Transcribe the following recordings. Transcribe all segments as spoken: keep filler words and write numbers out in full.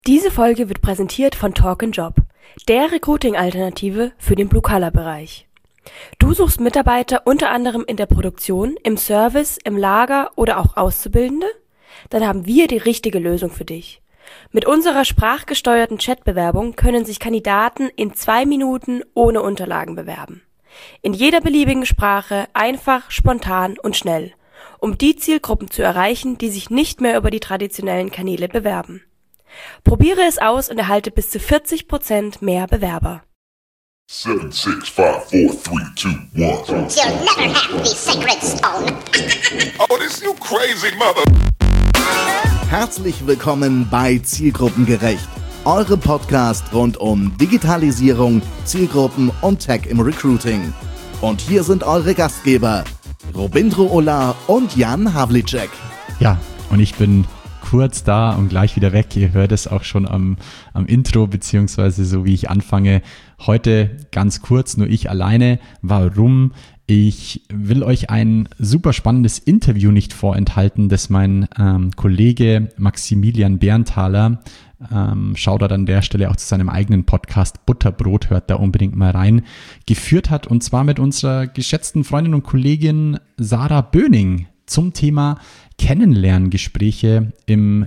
Diese Folge wird präsentiert von Talk and Job, der Recruiting-Alternative für den Blue-Collar-Bereich. Du suchst Mitarbeiter unter anderem in der Produktion, im Service, im Lager oder auch Auszubildende? Dann haben wir die richtige Lösung für dich. Mit unserer sprachgesteuerten Chatbewerbung können sich Kandidaten in zwei Minuten ohne Unterlagen bewerben. In jeder beliebigen Sprache, einfach, spontan und schnell, um die Zielgruppen zu erreichen, die sich nicht mehr über die traditionellen Kanäle bewerben. Probiere es aus und erhalte bis zu vierzig Prozent mehr Bewerber. Seven, six, five, four, three, two, one. You'll never have the sacred stone. Oh, this you crazy mother. Herzlich willkommen bei Zielgruppengerecht, eure Podcast rund um Digitalisierung, Zielgruppen und Tech im Recruiting. Und hier sind eure Gastgeber, Robindro Ola und Jan Havlicek. Ja, und ich bin kurz da und gleich wieder weg. Ihr hört es auch schon am, am Intro, beziehungsweise so wie ich anfange. Heute ganz kurz, nur ich alleine. Warum? Ich will euch ein super spannendes Interview nicht vorenthalten, das mein ähm, Kollege Maximilian Berntaler, ähm, Shoutout an der Stelle auch zu seinem eigenen Podcast Butterbrot, hört da unbedingt mal rein, geführt hat. Und zwar mit unserer geschätzten Freundin und Kollegin Sarah Böning zum Thema Kennenlerngespräche im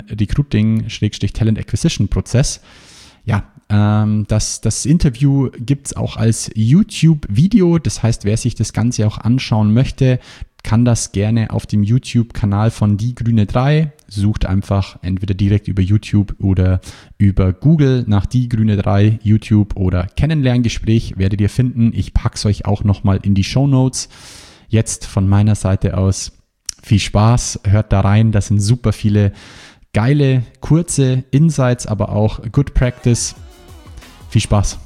Recruiting-Talent-Acquisition-Prozess. Ja, ähm, das, das Interview gibt es auch als YouTube-Video. Das heißt, wer sich das Ganze auch anschauen möchte, kann das gerne auf dem YouTube-Kanal von Die Grüne drei. Sucht einfach entweder direkt über YouTube oder über Google nach Die Grüne drei, YouTube oder Kennenlerngespräch werdet ihr finden. Ich packe es euch auch nochmal in die Shownotes. Jetzt von meiner Seite aus viel Spaß, hört da rein, das sind super viele geile, kurze Insights, aber auch Good Practice. Viel Spaß.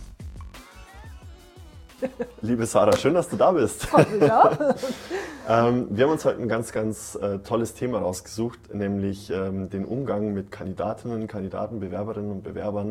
Liebe Sarah, schön, dass du da bist. Ja. ähm, wir haben uns heute ein ganz, ganz äh, tolles Thema rausgesucht, nämlich ähm, den Umgang mit Kandidatinnen, Kandidaten, Bewerberinnen und Bewerbern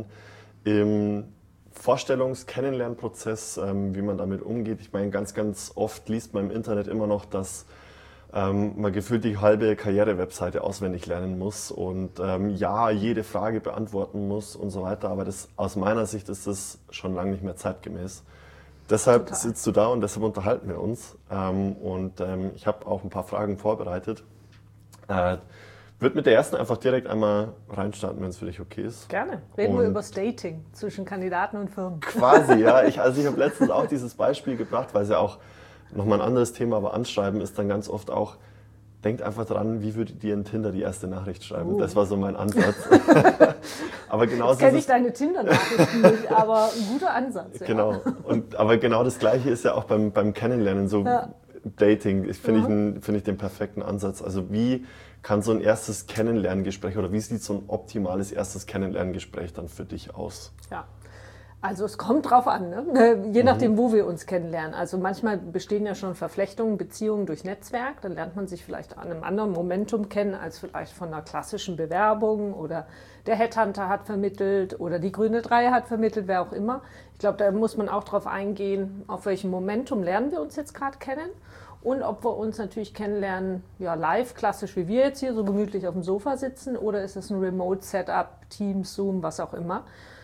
im Vorstellungs-, Kennenlernprozess, ähm, wie man damit umgeht. Ich meine, ganz, ganz oft liest man im Internet immer noch, dass ähm, man gefühlt die halbe Karriere-Webseite auswendig lernen muss und ähm, ja, jede Frage beantworten muss und so weiter. Aber das, aus meiner Sicht ist das schon lange nicht mehr zeitgemäß. Deshalb Total. Sitzt du da und deshalb unterhalten wir uns. Ähm, und ähm, ich habe auch ein paar Fragen vorbereitet. Äh, würde mit der ersten einfach direkt einmal reinstarten, wenn es für dich okay ist. Gerne. Reden und wir über das Dating zwischen Kandidaten und Firmen. Quasi, ja. Ich, also ich habe letztens auch dieses Beispiel gebracht, weil es ja auch nochmal ein anderes Thema, aber Anschreiben ist dann ganz oft auch, denkt einfach dran, wie würdet ihr in Tinder die erste Nachricht schreiben? Uh. Das war so mein Ansatz. Aber genauso Jetzt kenne ich deine Tinder-Nachrichten nicht, aber ein guter Ansatz. Ja. Genau. Und, aber genau das Gleiche ist ja auch beim, beim Kennenlernen, so ja. Dating, ich finde mhm. ich, find ich den perfekten Ansatz. Also wie kann so ein erstes Kennenlerngespräch oder wie sieht so ein optimales erstes Kennenlerngespräch dann für dich aus? Ja. Also es kommt drauf an, ne? Je nachdem, mhm. wo wir uns kennenlernen. Also manchmal bestehen ja schon Verflechtungen, Beziehungen durch Netzwerk. Dann lernt man sich vielleicht an einem anderen Momentum kennen als vielleicht von einer klassischen Bewerbung oder der Headhunter hat vermittelt oder die Grüne drei hat vermittelt, wer auch immer. Ich glaube, da muss man auch drauf eingehen, auf welchem Momentum lernen wir uns jetzt gerade kennen und ob wir uns natürlich kennenlernen, ja live, klassisch wie wir jetzt hier, so gemütlich auf dem Sofa sitzen oder ist es ein Remote-Setup, Teams, Zoom, was auch immer.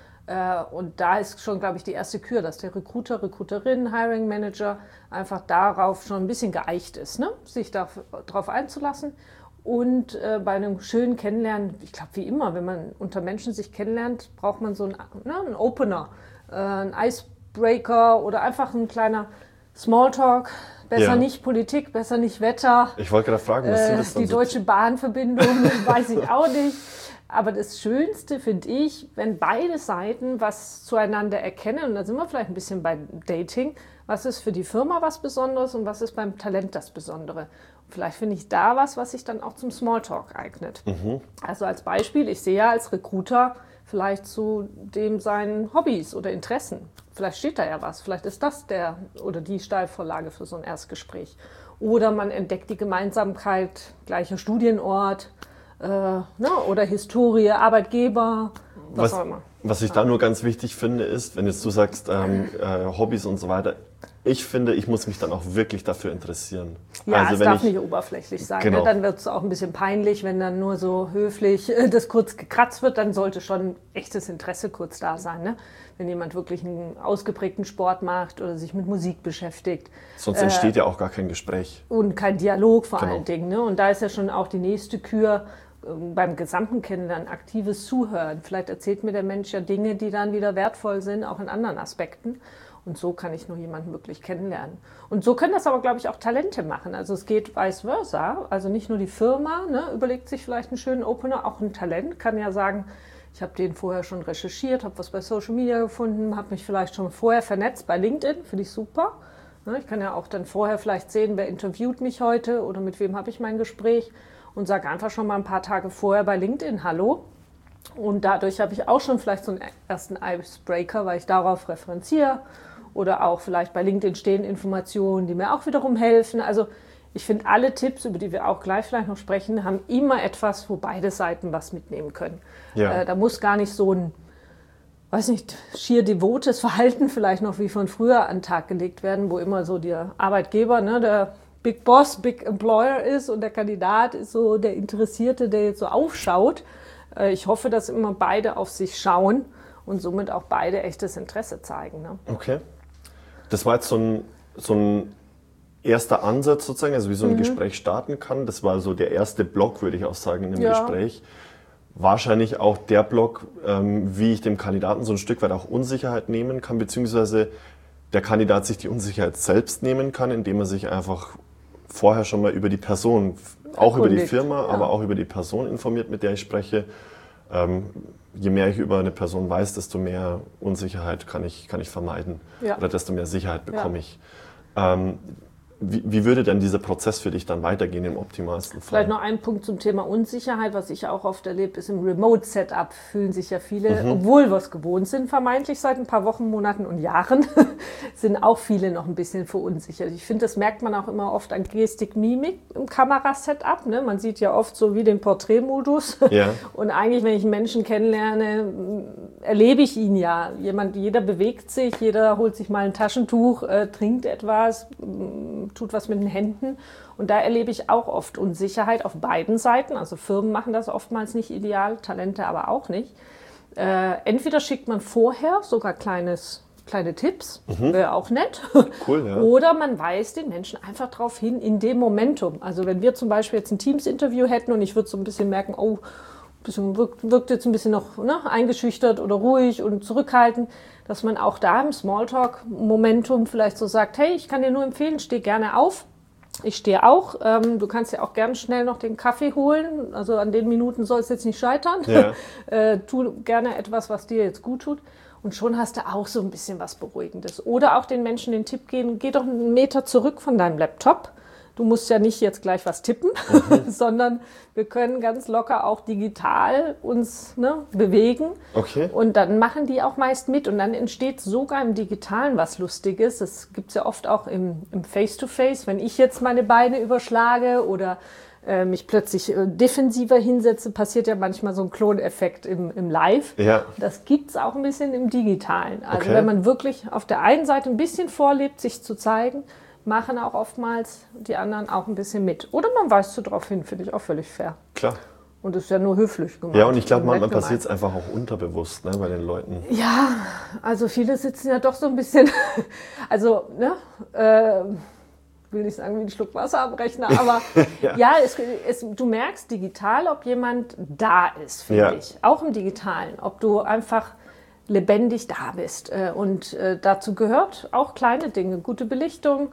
Und da ist schon, glaube ich, die erste Kür, dass der Recruiter, Recruiterin, Hiring Manager einfach darauf schon ein bisschen geeicht ist, ne? Sich darauf einzulassen. Und äh, bei einem schönen Kennenlernen, ich glaube wie immer, wenn man unter Menschen sich kennenlernt, braucht man so einen, ne, einen Opener, äh, einen Icebreaker oder einfach ein kleiner Smalltalk. Besser ja. nicht Politik, besser nicht Wetter. Ich wollte gerade fragen, was äh, das Die so Deutsche Bahnverbindung, weiß ich auch nicht. Aber das Schönste finde ich, wenn beide Seiten was zueinander erkennen, und da sind wir vielleicht ein bisschen bei Dating, was ist für die Firma was Besonderes und was ist beim Talent das Besondere. Und vielleicht finde ich da was, was sich dann auch zum Smalltalk eignet. Mhm. Also als Beispiel, ich sehe ja als Recruiter vielleicht zu dem seinen Hobbys oder Interessen. Vielleicht steht da ja was, vielleicht ist das der oder die Steilvorlage für so ein Erstgespräch. Oder man entdeckt die Gemeinsamkeit, gleicher Studienort, Äh, ne, oder Historie, Arbeitgeber. was, was auch immer. Was ich da nur ganz wichtig finde, ist, wenn jetzt du sagst, ähm, äh, Hobbys und so weiter, ich finde, ich muss mich dann auch wirklich dafür interessieren. Ja, also es wenn darf ich, nicht oberflächlich sein. Genau. Ne? Dann wird es auch ein bisschen peinlich, wenn dann nur so höflich äh, das kurz gekratzt wird. Dann sollte schon echtes Interesse kurz da sein. Ne? Wenn jemand wirklich einen ausgeprägten Sport macht oder sich mit Musik beschäftigt. Sonst entsteht äh, ja auch gar kein Gespräch. Und kein Dialog vor Genau. allen Dingen. Ne? Und da ist ja schon auch die nächste Kür äh, beim gesamten Kennenlernen, aktives Zuhören. Vielleicht erzählt mir der Mensch ja Dinge, die dann wieder wertvoll sind, auch in anderen Aspekten. Und so kann ich nur jemanden wirklich kennenlernen. Und so können das aber, glaube ich, auch Talente machen. Also es geht vice versa. Also nicht nur die Firma, ne, überlegt sich vielleicht einen schönen Opener, auch ein Talent kann ja sagen, ich habe den vorher schon recherchiert, habe was bei Social Media gefunden, habe mich vielleicht schon vorher vernetzt bei LinkedIn, finde ich super. Ne, ich kann ja auch dann vorher vielleicht sehen, wer interviewt mich heute oder mit wem habe ich mein Gespräch und sage einfach schon mal ein paar Tage vorher bei LinkedIn Hallo. Und dadurch habe ich auch schon vielleicht so einen ersten Icebreaker, weil ich darauf referenziere. Oder auch vielleicht bei LinkedIn stehen Informationen, die mir auch wiederum helfen. Also ich finde, alle Tipps, über die wir auch gleich vielleicht noch sprechen, haben immer etwas, wo beide Seiten was mitnehmen können. Ja. Äh, da muss gar nicht so ein, weiß nicht, schier devotes Verhalten vielleicht noch wie von früher an den Tag gelegt werden, wo immer so der Arbeitgeber, ne, der Big Boss, Big Employer ist und der Kandidat ist so der Interessierte, der jetzt so aufschaut. Äh, ich hoffe, dass immer beide auf sich schauen und somit auch beide echtes Interesse zeigen. Ne? Okay. Das war jetzt so ein, so ein erster Ansatz sozusagen, also wie so ein mhm. Gespräch starten kann. Das war so der erste Block, würde ich auch sagen, in dem ja. Gespräch. Wahrscheinlich auch der Block, ähm, wie ich dem Kandidaten so ein Stück weit auch Unsicherheit nehmen kann, beziehungsweise der Kandidat sich die Unsicherheit selbst nehmen kann, indem er sich einfach vorher schon mal über die Person, auch über die Firma, ja. aber auch über die Person informiert, mit der ich spreche. Ähm, je mehr ich über eine Person weiß, desto mehr Unsicherheit kann ich, kann ich vermeiden ja. oder desto mehr Sicherheit bekomme ja. ich. Ähm, wie, wie würde denn dieser Prozess für dich dann weitergehen im optimalsten Fall? Vielleicht noch ein Punkt zum Thema Unsicherheit, was ich auch oft erlebe, ist im Remote-Setup fühlen sich ja viele, mhm. obwohl wir es gewohnt sind, vermeintlich seit ein paar Wochen, Monaten und Jahren, sind auch viele noch ein bisschen verunsichert. Ich finde, das merkt man auch immer oft an Gestik, Mimik im Kamerasetup. Ne? Man sieht ja oft so wie den Porträtmodus. Ja. Und eigentlich, wenn ich einen Menschen kennenlerne, erlebe ich ihn ja. Jemand, jeder bewegt sich, jeder holt sich mal ein Taschentuch, äh, trinkt etwas, tut was mit den Händen. Und da erlebe ich auch oft Unsicherheit auf beiden Seiten. Also Firmen machen das oftmals nicht ideal, Talente aber auch nicht. Äh, entweder schickt man vorher sogar kleines, kleine Tipps, mhm. wäre auch nett. Cool, ja. Oder man weist den Menschen einfach darauf hin, in dem Momentum. Also wenn wir zum Beispiel jetzt ein Teams-Interview hätten und ich würde so ein bisschen merken, oh, bisschen wirkt, wirkt jetzt ein bisschen noch ne, eingeschüchtert oder ruhig und zurückhaltend, dass man auch da im Smalltalk-Momentum vielleicht so sagt, hey, ich kann dir nur empfehlen, steh gerne auf. Ich stehe auch. Ähm, du kannst ja auch gerne schnell noch den Kaffee holen. Also an den Minuten soll es jetzt nicht scheitern. Ja. äh, tu gerne etwas, was dir jetzt gut tut. Und schon hast du auch so ein bisschen was Beruhigendes. Oder auch den Menschen den Tipp geben, geh doch einen Meter zurück von deinem Laptop. Du musst ja nicht jetzt gleich was tippen, mhm. sondern wir können ganz locker auch digital uns ne, bewegen. Okay. Und dann machen die auch meist mit. Und dann entsteht sogar im Digitalen was Lustiges. Das gibt es ja oft auch im, im Face-to-Face. Wenn ich jetzt meine Beine überschlage oder äh, mich plötzlich äh, defensiver hinsetze, passiert ja manchmal so ein Kloneffekt im, im Live. Ja. Das gibt es auch ein bisschen im Digitalen. Also okay. wenn man wirklich auf der einen Seite ein bisschen vorlebt, sich zu zeigen, machen auch oftmals die anderen auch ein bisschen mit. Oder man weist so drauf hin, finde ich auch völlig fair. Klar. Und das ist ja nur höflich gemacht. Ja, und ich glaube, manchmal passiert es einfach auch unterbewusst, ne, bei den Leuten. Ja, also viele sitzen ja doch so ein bisschen, also, ne, äh, will nicht sagen wie ein Schluck Wasser am Rechner, aber ja, ja es, es, du merkst digital, ob jemand da ist, finde ja. ich. Auch im Digitalen, ob du einfach lebendig da bist. Und dazu gehört auch kleine Dinge, gute Belichtung,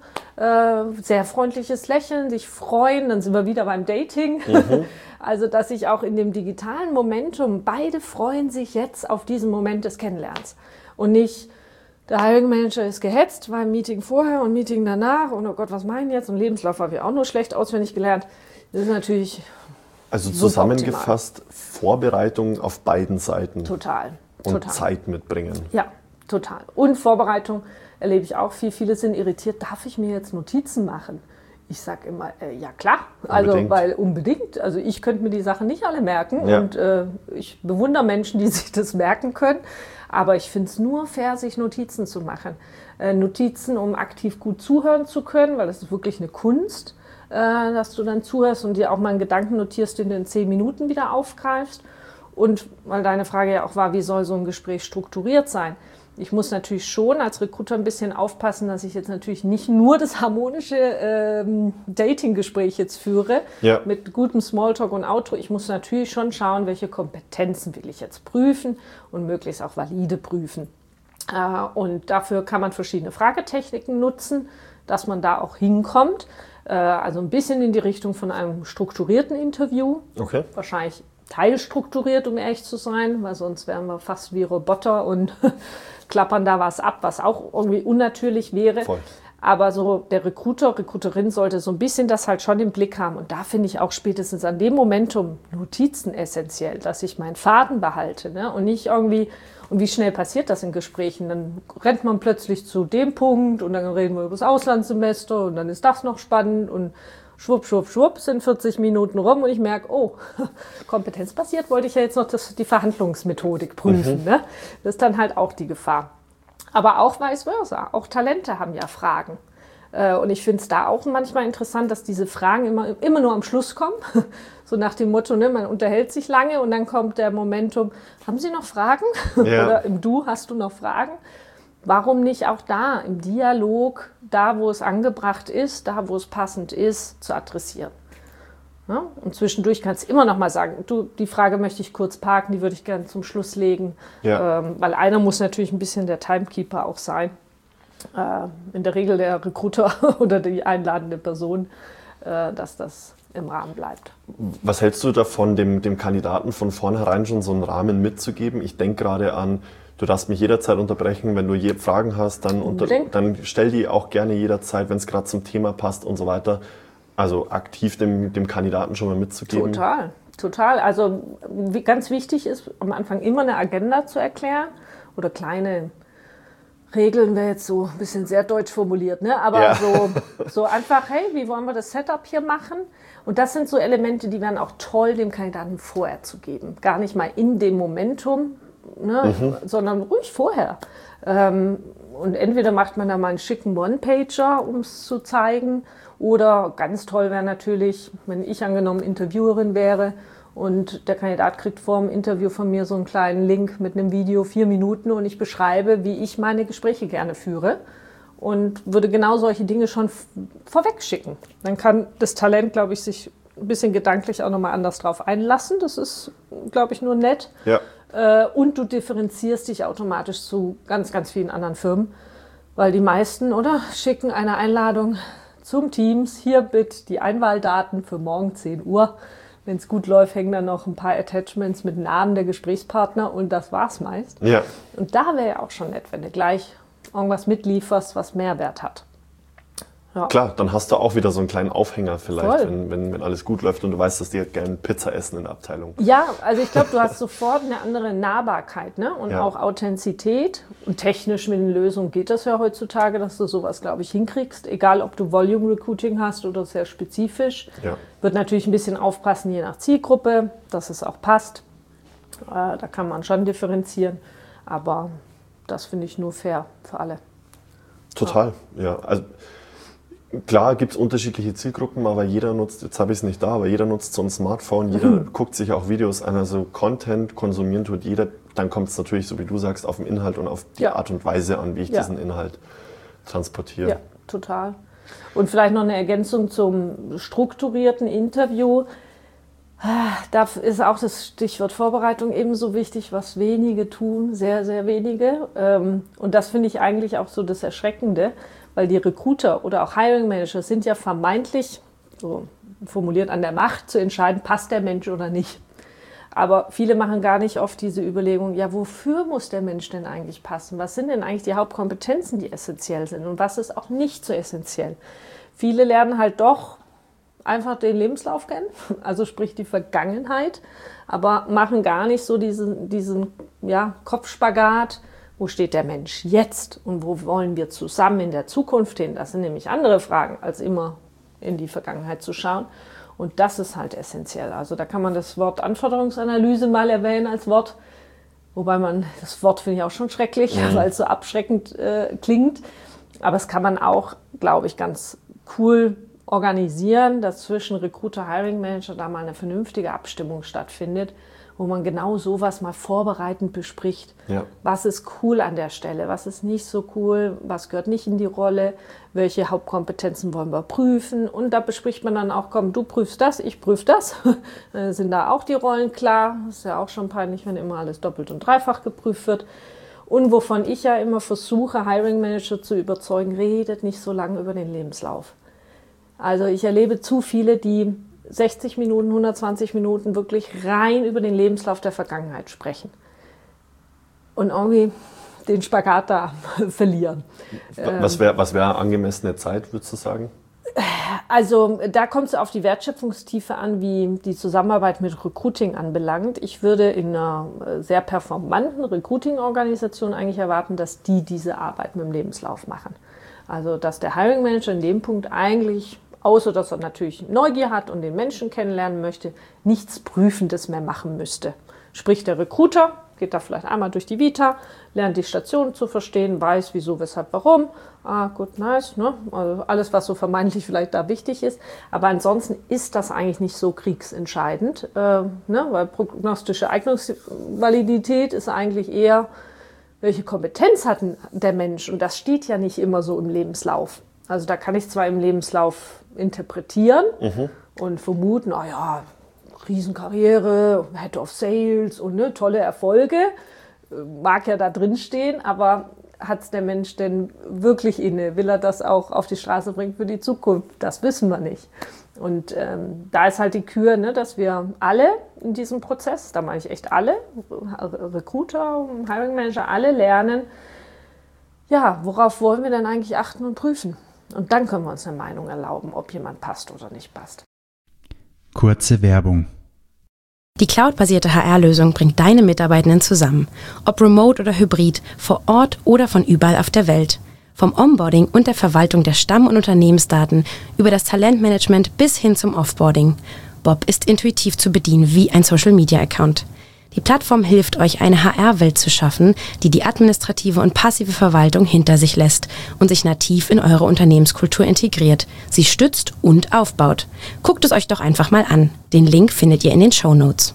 sehr freundlerndes Lächeln, sich freuen, dann sind wir wieder beim Dating. Mhm. Also, dass sich auch in dem digitalen Momentum, beide freuen sich jetzt auf diesen Moment des Kennenlernens. Und nicht, der Hiring Manager ist gehetzt, war im Meeting vorher und Meeting danach und oh Gott, was meinen jetzt? Und Lebenslauf habe ich auch nur schlecht auswendig gelernt. Das ist natürlich also zusammengefasst, Vorbereitung auf beiden Seiten. Total. Und total. Zeit mitbringen. Ja, total. Und Vorbereitung erlebe ich auch viel. Viele sind irritiert, darf ich mir jetzt Notizen machen? Ich sage immer, äh, ja klar, also Unbedingt. weil unbedingt. Also ich könnte mir die Sachen nicht alle merken Ja. und äh, ich bewundere Menschen, die sich das merken können. Aber ich finde es nur fair, sich Notizen zu machen. Äh, Notizen, um aktiv gut zuhören zu können, weil das ist wirklich eine Kunst, äh, dass du dann zuhörst und dir auch mal einen Gedanken notierst, den du in zehn Minuten wieder aufgreifst. Und weil deine Frage ja auch war, wie soll so ein Gespräch strukturiert sein? Ich muss natürlich schon als Recruiter ein bisschen aufpassen, dass ich jetzt natürlich nicht nur das harmonische ähm, Dating-Gespräch jetzt führe, Ja. mit gutem Smalltalk und Outro. Ich muss natürlich schon schauen, welche Kompetenzen will ich jetzt prüfen und möglichst auch valide prüfen. Äh, und dafür kann man verschiedene Fragetechniken nutzen, dass man da auch hinkommt. Äh, also ein bisschen in die Richtung von einem strukturierten Interview. Okay. Wahrscheinlich teilstrukturiert, um ehrlich zu sein, weil sonst wären wir fast wie Roboter und klappern da was ab, was auch irgendwie unnatürlich wäre. Voll. Aber so der Recruiter, Recruiterin sollte so ein bisschen das halt schon im Blick haben. Und da finde ich auch spätestens an dem Momentum Notizen essentiell, dass ich meinen Faden behalte, ne? Und nicht irgendwie, und wie schnell passiert das in Gesprächen? Dann rennt man plötzlich zu dem Punkt und dann reden wir über das Auslandssemester und dann ist das noch spannend und schwupp, schwupp, schwupp, sind vierzig Minuten rum und ich merke, oh, kompetenzbasiert wollte ich ja jetzt noch das, die Verhandlungsmethodik prüfen. Mhm. Ne? Das ist dann halt auch die Gefahr. Aber auch vice versa, auch Talente haben ja Fragen. Und ich finde es da auch manchmal interessant, dass diese Fragen immer, immer nur am Schluss kommen. So nach dem Motto, ne, man unterhält sich lange und dann kommt der Momentum, haben Sie noch Fragen? Ja. Oder im Du, hast du noch Fragen? Warum nicht auch da im Dialog, da wo es angebracht ist, da wo es passend ist, zu adressieren? Ja? Und zwischendurch kannst du immer noch mal sagen, du, die Frage möchte ich kurz parken, die würde ich gerne zum Schluss legen. Ja. Ähm, weil einer muss natürlich ein bisschen der Timekeeper auch sein. Äh, in der Regel der Recruiter oder die einladende Person, äh, dass das im Rahmen bleibt. Was hältst du davon, dem, dem Kandidaten von vornherein schon so einen Rahmen mitzugeben? Ich denke gerade an, du darfst mich jederzeit unterbrechen, wenn du je Fragen hast, dann, unter, dann stell die auch gerne jederzeit, wenn es gerade zum Thema passt und so weiter. Also aktiv dem, dem Kandidaten schon mal mitzugeben. Total, total. Also wie, ganz wichtig ist, am Anfang immer eine Agenda zu erklären oder kleine Regeln, wäre jetzt so ein bisschen sehr deutsch formuliert, ne? Aber Ja. so, so einfach, hey, wie wollen wir das Setup hier machen? Und das sind so Elemente, die wären auch toll, dem Kandidaten vorher zu geben. Gar nicht mal in dem Momentum, ne? Mhm. Sondern ruhig vorher. Ähm, und entweder macht man da mal einen schicken One-Pager, um es zu zeigen, oder ganz toll wäre natürlich, wenn ich angenommen Interviewerin wäre und der Kandidat kriegt vor dem Interview von mir so einen kleinen Link mit einem Video, vier Minuten, und ich beschreibe, wie ich meine Gespräche gerne führe und würde genau solche Dinge schon vorweg schicken. Dann kann das Talent, glaube ich, sich ein bisschen gedanklich auch nochmal anders drauf einlassen. Das ist, glaube ich, nur nett. Ja. Und du differenzierst dich automatisch zu ganz, ganz vielen anderen Firmen, weil die meisten, oder, schicken eine Einladung zum Teams, hier bitte die Einwahldaten für morgen zehn Uhr. Wenn es gut läuft, hängen dann noch ein paar Attachments mit Namen der Gesprächspartner und das war's meist. Ja. Und da wäre ja auch schon nett, wenn du gleich irgendwas mitlieferst, was Mehrwert hat. Ja. Klar, dann hast du auch wieder so einen kleinen Aufhänger vielleicht, Voll. wenn, wenn, wenn alles gut läuft und du weißt, dass die halt gerne Pizza essen in der Abteilung. Ja, also ich glaube, du hast sofort eine andere Nahbarkeit, ne? Und Ja. auch Authentizität. Und technisch mit den Lösungen geht das ja heutzutage, dass du sowas, glaube ich, hinkriegst. Egal, ob du Volume Recruiting hast oder sehr spezifisch. Ja. Wird natürlich ein bisschen aufpassen, je nach Zielgruppe, dass es auch passt. Äh, da kann man schon differenzieren. Aber das finde ich nur fair für alle. Total, ja. Also klar gibt es unterschiedliche Zielgruppen, aber jeder nutzt, jetzt habe ich es nicht da, aber jeder nutzt so ein Smartphone, jeder Mhm. guckt sich auch Videos an, also Content konsumieren tut jeder. Dann kommt es natürlich, so wie du sagst, auf den Inhalt und auf die Ja. Art und Weise an, wie ich Ja. diesen Inhalt transportiere. Ja, total. Und vielleicht noch eine Ergänzung zum strukturierten Interview. Da ist auch das Stichwort Vorbereitung ebenso wichtig, was wenige tun, sehr, sehr wenige. Und das finde ich eigentlich auch so das Erschreckende, weil die Recruiter oder auch Hiring Manager sind ja vermeintlich, so formuliert, an der Macht zu entscheiden, passt der Mensch oder nicht. Aber viele machen gar nicht oft diese Überlegung, ja, wofür muss der Mensch denn eigentlich passen? Was sind denn eigentlich die Hauptkompetenzen, die essentiell sind und was ist auch nicht so essentiell? Viele lernen halt doch einfach den Lebenslauf kennen, also sprich die Vergangenheit, aber machen gar nicht so diesen, diesen ja, Kopfspagat, wo steht der Mensch jetzt und wo wollen wir zusammen in der Zukunft hin? Das sind nämlich andere Fragen als immer, in die Vergangenheit zu schauen. Und das ist halt essentiell. Also da kann man das Wort Anforderungsanalyse mal erwähnen als Wort, wobei man, das Wort finde ich auch schon schrecklich, mhm. weil es so abschreckend äh, klingt. Aber es kann man auch, glaube ich, ganz cool organisieren, dass zwischen Recruiter, Hiring Manager da mal eine vernünftige Abstimmung stattfindet, wo man genau sowas mal vorbereitend bespricht. Ja. Was ist cool an der Stelle, was ist nicht so cool, was gehört nicht in die Rolle, welche Hauptkompetenzen wollen wir prüfen. Und da bespricht man dann auch, komm, du prüfst das, ich prüfe das. Dann sind da auch die Rollen klar. Das ist ja auch schon peinlich, wenn immer alles doppelt und dreifach geprüft wird. Und wovon ich ja immer versuche, Hiring Manager zu überzeugen, redet nicht so lange über den Lebenslauf. Also ich erlebe zu viele, die sechzig Minuten, hundertzwanzig Minuten wirklich rein über den Lebenslauf der Vergangenheit sprechen. Und irgendwie den Spagat da verlieren. Was wäre was wär angemessene Zeit, würdest du sagen? Also da kommt es auf die Wertschöpfungstiefe an, wie die Zusammenarbeit mit Recruiting anbelangt. Ich würde in einer sehr performanten Recruiting-Organisation eigentlich erwarten, dass die diese Arbeit mit dem Lebenslauf machen. Also dass der Hiring Manager in dem Punkt eigentlich, außer dass er natürlich Neugier hat und den Menschen kennenlernen möchte, nichts Prüfendes mehr machen müsste. Sprich, der Recruiter geht da vielleicht einmal durch die Vita, lernt die Station zu verstehen, weiß wieso, weshalb, warum. Ah, gut, nice. Ne? Also alles, was so vermeintlich vielleicht da wichtig ist. Aber ansonsten ist das eigentlich nicht so kriegsentscheidend, äh, ne? Weil prognostische Eignungsvalidität ist eigentlich eher, welche Kompetenz hat der Mensch? Und das steht ja nicht immer so im Lebenslauf. Also da kann ich zwar im Lebenslauf interpretieren mhm. und vermuten, oh ja, Riesenkarriere, Head of Sales und ne, tolle Erfolge, mag ja da drin stehen, aber hat es der Mensch denn wirklich inne? Will er das auch auf die Straße bringen für die Zukunft? Das wissen wir nicht. Und ähm, da ist halt die Kür, ne, dass wir alle in diesem Prozess, da meine ich echt alle, Recruiter, Hiring Manager, alle lernen, ja, worauf wollen wir denn eigentlich achten und prüfen? Und dann können wir uns eine Meinung erlauben, ob jemand passt oder nicht passt. Kurze Werbung. Die cloudbasierte H R-Lösung bringt deine Mitarbeitenden zusammen. Ob remote oder hybrid, vor Ort oder von überall auf der Welt. Vom Onboarding und der Verwaltung der Stamm- und Unternehmensdaten über das Talentmanagement bis hin zum Offboarding. Bob ist intuitiv zu bedienen wie ein Social-Media-Account. Die Plattform hilft euch, eine H R-Welt zu schaffen, die die administrative und passive Verwaltung hinter sich lässt und sich nativ in eure Unternehmenskultur integriert, sie stützt und aufbaut. Guckt es euch doch einfach mal an. Den Link findet ihr in den Shownotes.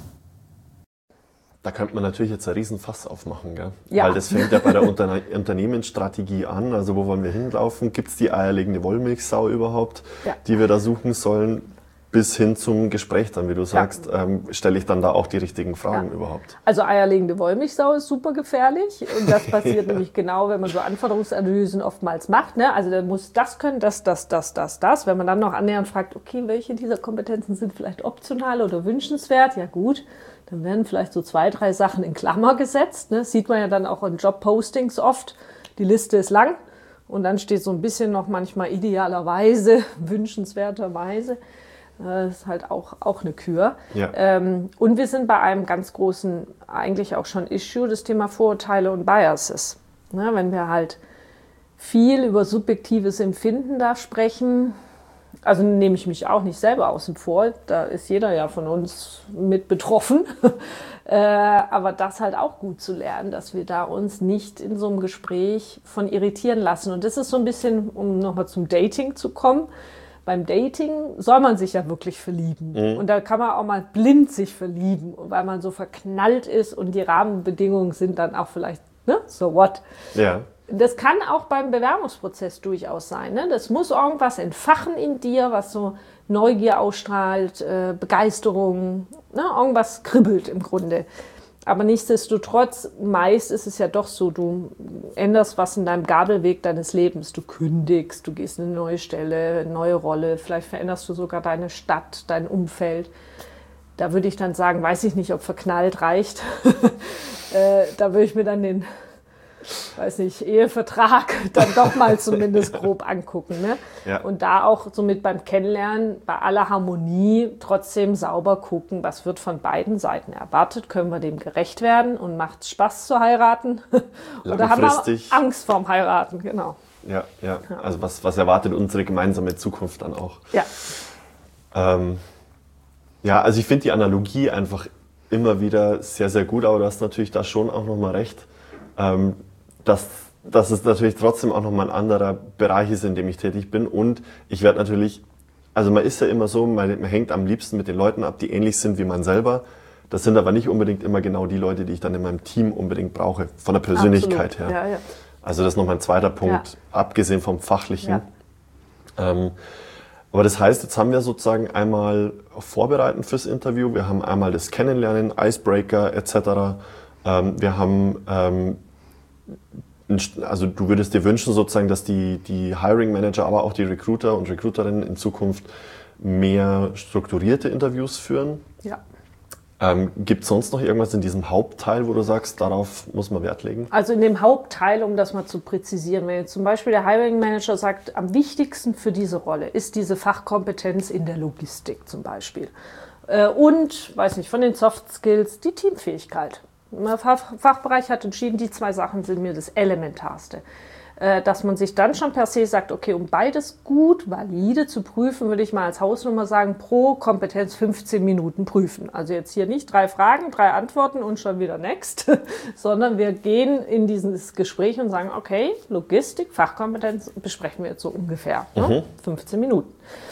Da könnte man natürlich jetzt einen Riesenfass aufmachen, gell? Ja. Weil das fängt ja bei der Unterne- Unternehmensstrategie an. Also wo wollen wir hinlaufen? Gibt es die eierlegende Wollmilchsau überhaupt, ja. die wir da suchen sollen? Bis hin zum Gespräch dann, wie du sagst, ja. ähm, stelle ich dann da auch die richtigen Fragen ja. überhaupt. Also eierlegende Wollmilchsau ist super gefährlich und das passiert ja. nämlich genau, wenn man so Anforderungsanalysen oftmals macht. Ne? Also der muss das können, das, das, das, das, das. Wenn man dann noch annähernd fragt, okay, welche dieser Kompetenzen sind vielleicht optional oder wünschenswert, ja gut, dann werden vielleicht so zwei, drei Sachen in Klammer gesetzt. Ne? Sieht man ja dann auch in Jobpostings oft. Die Liste ist lang und dann steht so ein bisschen noch manchmal idealerweise, wünschenswerterweise. Das ist halt auch, auch eine Kür. Ja. Ähm, und wir sind bei einem ganz großen, eigentlich auch schon Issue, das Thema Vorurteile und Biases. Ne, wenn wir halt viel über subjektives Empfinden da sprechen, also nehme ich mich auch nicht selber außen vor, da ist jeder ja von uns mit betroffen, äh, aber das halt auch gut zu lernen, dass wir da uns nicht in so einem Gespräch von irritieren lassen. Und das ist so ein bisschen, um nochmal zum Dating zu kommen, beim Dating soll man sich ja wirklich verlieben. Mhm. Und da kann man auch mal blind sich verlieben, weil man so verknallt ist und die Rahmenbedingungen sind dann auch vielleicht, ne, so what? Ja. Das kann auch beim Bewerbungsprozess durchaus sein. Ne? Das muss irgendwas entfachen in dir, was so Neugier ausstrahlt, äh, Begeisterung, ne? Irgendwas kribbelt im Grunde. Aber nichtsdestotrotz, meist ist es ja doch so, du änderst was in deinem Gabelweg deines Lebens. Du kündigst, du gehst in eine neue Stelle, eine neue Rolle, vielleicht veränderst du sogar deine Stadt, dein Umfeld. Da würde ich dann sagen, weiß ich nicht, ob verknallt reicht. äh, da würde ich mir dann den, weiß nicht, Ehevertrag dann doch mal zumindest grob angucken. Ne? Ja. Und da auch somit beim Kennenlernen, bei aller Harmonie trotzdem sauber gucken, was wird von beiden Seiten erwartet, können wir dem gerecht werden und macht es Spaß zu heiraten oder haben wir Angst vorm Heiraten, genau. Ja, ja. Also was, was erwartet unsere gemeinsame Zukunft dann auch? Ja. Ähm, ja, also ich finde die Analogie einfach immer wieder sehr, sehr gut, aber du hast natürlich da schon auch nochmal recht, ähm, dass, dass es natürlich trotzdem auch nochmal ein anderer Bereich ist, in dem ich tätig bin. Und ich werde natürlich, also man ist ja immer so, man, man hängt am liebsten mit den Leuten ab, die ähnlich sind wie man selber. Das sind aber nicht unbedingt immer genau die Leute, die ich dann in meinem Team unbedingt brauche, von der Persönlichkeit Absolut. her. Ja, ja. Also das ist nochmal ein zweiter Punkt, Ja. abgesehen vom Fachlichen. Ja. Ähm, aber das heißt, jetzt haben wir sozusagen einmal Vorbereiten fürs Interview, wir haben einmal das Kennenlernen, Icebreaker et cetera. Ähm, wir haben, ähm, also du würdest dir wünschen sozusagen, dass die, die Hiring Manager, aber auch die Recruiter und Recruiterinnen in Zukunft mehr strukturierte Interviews führen. Ja. Ähm, gibt es sonst noch irgendwas in diesem Hauptteil, wo du sagst, darauf muss man Wert legen? Also in dem Hauptteil, um das mal zu präzisieren, wenn jetzt zum Beispiel der Hiring Manager sagt, am wichtigsten für diese Rolle ist diese Fachkompetenz in der Logistik zum Beispiel. Äh, und, weiß nicht, von den Soft Skills, die Teamfähigkeit. Der Fach- Fachbereich hat entschieden, die zwei Sachen sind mir das Elementarste. Äh, dass man sich dann schon per se sagt, okay, um beides gut, valide zu prüfen, würde ich mal als Hausnummer sagen, pro Kompetenz fünfzehn Minuten prüfen. Also jetzt hier nicht drei Fragen, drei Antworten und schon wieder next, sondern wir gehen in dieses Gespräch und sagen, okay, Logistik, Fachkompetenz besprechen wir jetzt so ungefähr, ne? Mhm. fünfzehn Minuten.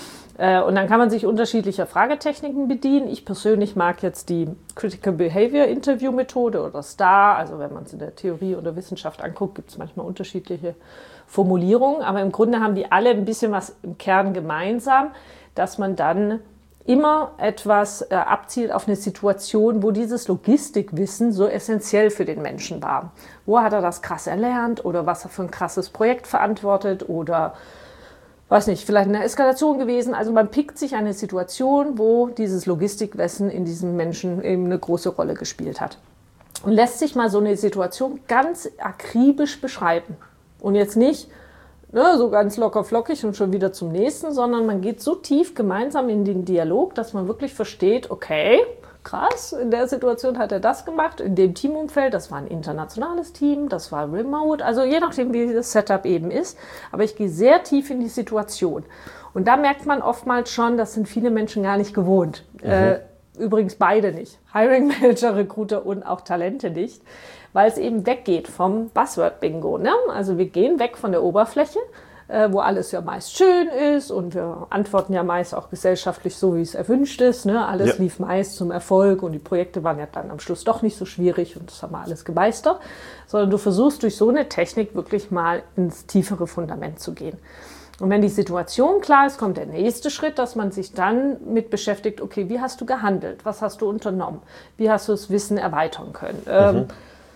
Äh, Und dann kann man sich unterschiedlicher Fragetechniken bedienen. Ich persönlich mag jetzt die Critical Behavior Interview Methode oder STAR. Also wenn man es in der Theorie oder Wissenschaft anguckt, gibt es manchmal unterschiedliche Formulierungen. Aber im Grunde haben die alle ein bisschen was im Kern gemeinsam, dass man dann immer etwas äh, abzielt auf eine Situation, wo dieses Logistikwissen so essentiell für den Menschen war. Wo hat er das krass erlernt oder was er für ein krasses Projekt verantwortet oder weiß nicht, vielleicht eine Eskalation gewesen. Also man pickt sich eine Situation, wo dieses Logistikwissen in diesem Menschen eben eine große Rolle gespielt hat. Und lässt sich mal so eine Situation ganz akribisch beschreiben. Und jetzt nicht ne, so ganz locker flockig und schon wieder zum nächsten, sondern man geht so tief gemeinsam in den Dialog, dass man wirklich versteht, okay, krass, in der Situation hat er das gemacht, in dem Teamumfeld, das war ein internationales Team, das war remote, also je nachdem, wie das Setup eben ist. Aber ich gehe sehr tief in die Situation. Und da merkt man oftmals schon, das sind viele Menschen gar nicht gewohnt. Mhm. Äh, übrigens beide nicht. Hiring Manager, Recruiter und auch Talente nicht, weil es eben weggeht vom Buzzword-Bingo. Ne? Also wir gehen weg von der Oberfläche, wo alles ja meist schön ist und wir antworten ja meist auch gesellschaftlich so, wie es erwünscht ist. Ne? Alles ja. lief meist zum Erfolg und die Projekte waren ja dann am Schluss doch nicht so schwierig und das haben wir alles gemeistert. Sondern du versuchst durch so eine Technik wirklich mal ins tiefere Fundament zu gehen. Und wenn die Situation klar ist, kommt der nächste Schritt, dass man sich dann mit beschäftigt, okay, wie hast du gehandelt? Was hast du unternommen? Wie hast du das Wissen erweitern können? Mhm. Ähm,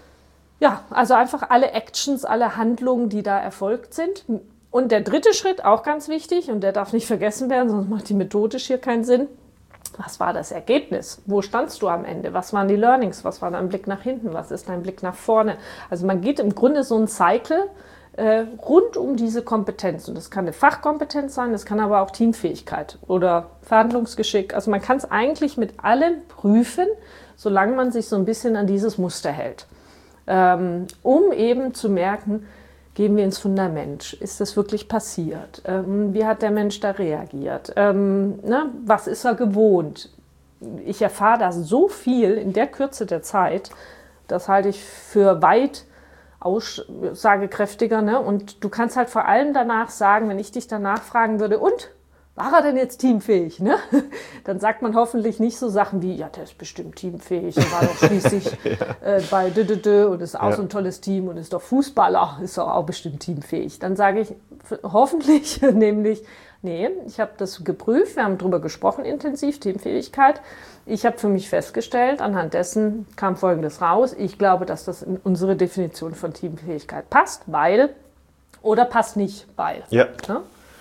ja, also einfach alle Actions, alle Handlungen, die da erfolgt sind. Und der dritte Schritt, auch ganz wichtig, und der darf nicht vergessen werden, sonst macht die methodisch hier keinen Sinn. Was war das Ergebnis? Wo standst du am Ende? Was waren die Learnings? Was war dein Blick nach hinten? Was ist dein Blick nach vorne? Also man geht im Grunde so einen Cycle äh, rund um diese Kompetenz. Und das kann eine Fachkompetenz sein, das kann aber auch Teamfähigkeit oder Verhandlungsgeschick. Also man kann es eigentlich mit allem prüfen, solange man sich so ein bisschen an dieses Muster hält. Ähm, um eben zu merken, gehen wir ins Fundament. Ist das wirklich passiert? Ähm, wie hat der Mensch da reagiert? Ähm, ne? Was ist er gewohnt? Ich erfahre da so viel in der Kürze der Zeit, das halte ich für weit aussagekräftiger. Ne? Und du kannst halt vor allem danach sagen, wenn ich dich danach fragen würde, und? War er denn jetzt teamfähig? Ne? Dann sagt man hoffentlich nicht so Sachen wie, ja, der ist bestimmt teamfähig, er war doch schließlich ja. äh, bei D D D und ist auch ja. so ein tolles Team und ist doch Fußballer, ist doch auch bestimmt teamfähig. Dann sage ich hoffentlich nämlich, nee, ich habe das geprüft, wir haben darüber gesprochen intensiv, Teamfähigkeit. Ich habe für mich festgestellt, anhand dessen kam Folgendes raus. Ich glaube, dass das in unsere Definition von Teamfähigkeit passt, weil oder passt nicht, weil. Ja. Ne?